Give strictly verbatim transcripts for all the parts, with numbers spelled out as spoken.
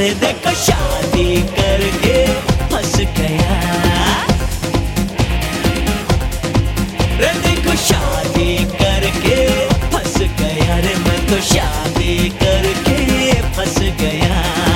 रे देखो शादी करके फंस गया, रे देखो शादी करके फंस गया, रे मैं तो शादी करके फंस गया।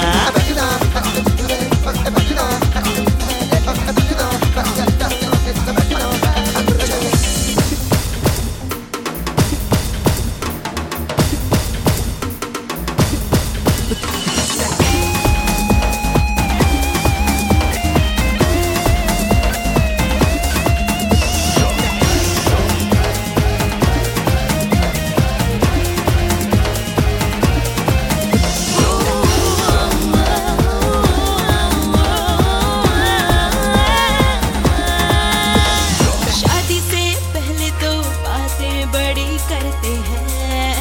करते हैं,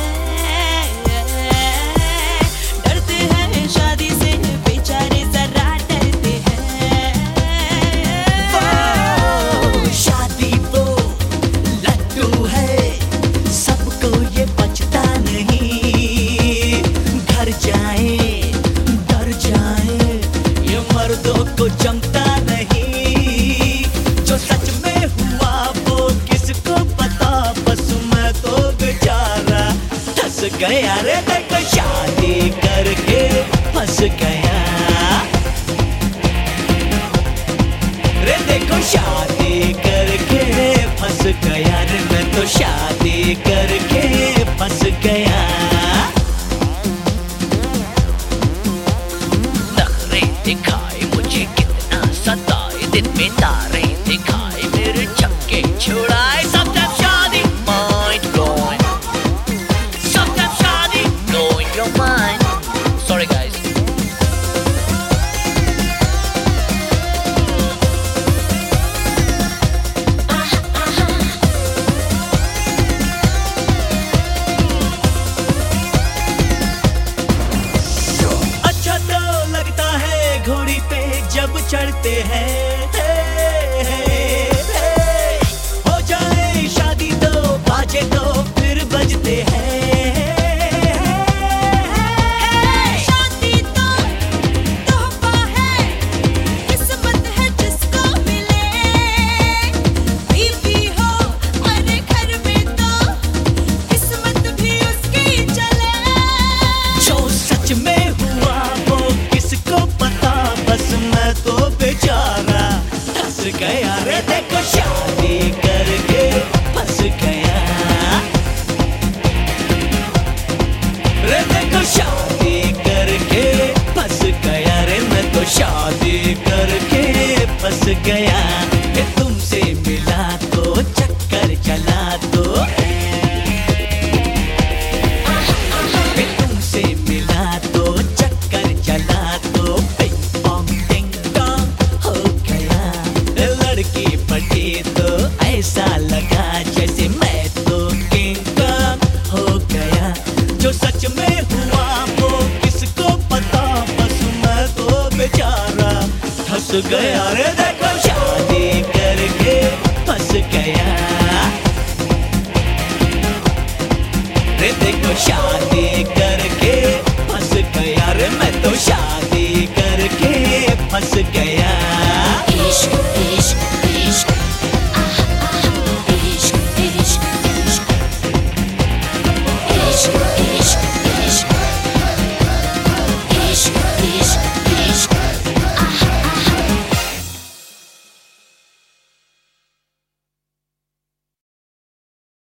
डरते हैं शादी से, बेचारे जरा डरते हैं। वो शादी वो लड्डू है, सबको ये बचता नहीं। घर जाए डर जाए, ये मर्दों को जमता नहीं। जो सच में हुआ वो किसको पता, बस मैं तो बेचारा फंस गया, रे देखो शादी करके फंस गया, रे देखो शादी करके फंस गया, रे मैं तो शादी करके फंस गया। नखरे दिखाए मुझे कितना सताए, दिन में तारे दिखाए मेरे छक्के छुड़ाए। Sometimes शादी mind blowing, sometimes शादी blowing your mind. Sorry guys. अच्छा तो लगता है घोड़ी पे जब चढ़ते हैं, हो जाए शादी तो बाजे तो फिर बजते हैं। शादी तो तोहफा है, किस्मत है जिसको मिले। बीवी हो और घर में तो किस्मत भी उसकी चले। जो सच में हुआ वो किसको पता, बस मैं तो बेचारा फंस गया, रे देखो शादी करके फंस गया, रे देखो शादी करके फंस गया, रे मैं तो शादी करके फंस गया। कि तुमसे मिला तो चक्कर चला तो, कि तुमसे मिला तो चक्कर चला तो, पिंग पोंग टिंग टोंग हो गया। लड़की पटी तो ऐसा लगा जैसे मैं तो किंग कॉन्ग हो गया। जो सच में हुआ वो किसको पता, बस मैं तो बेचारा फंस गया, रे देखो शादी करके फंस गया, रे देखो शादी करके फंस गया, रे मैं तो शादी करके फंस गया। इश्क इश्क इश्क, आहा आहा, इश्क इश्क इश्क, इश्क